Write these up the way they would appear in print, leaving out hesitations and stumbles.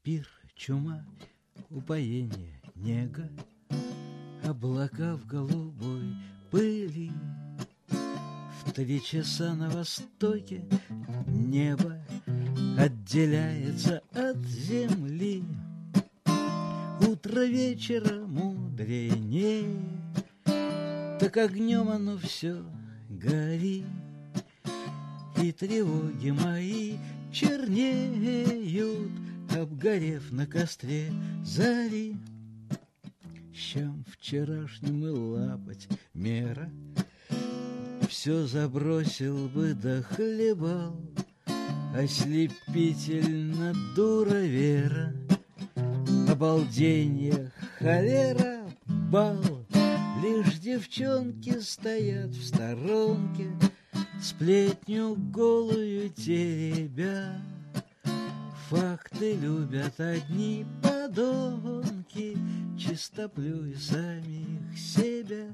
пир, чума, упоение, нега, облака в голубой пыли. В 3 часа на востоке небо отделяется от земли. Утро вечера мудренее, так огнем оно все горит. И тревоги мои чернеют, обгорев на костре зари. Чем вчерашним и лапоть мера все забросил бы да хлебал. Ослепительно дура вера, обалденье, холера, бал. Лишь девчонки стоят в сторонке, сплетню голую теребя. Факты любят одни подонки, чистоплюй самих себя.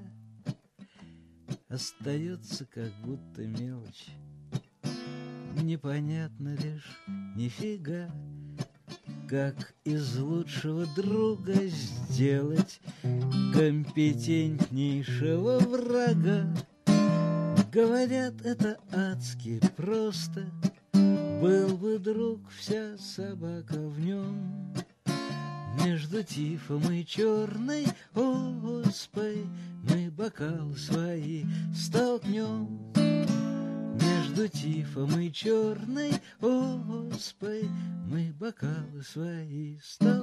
Остается как будто мелочь, непонятно лишь нифига. Как из лучшего друга сделать компетентнейшего врага? Говорят, это адски просто. Был бы друг, вся собака в нем. Между Тифом и черной оспой мы бокалы свои столкнем. Между Тифом и черной оспой мы бокалы свои столкнем.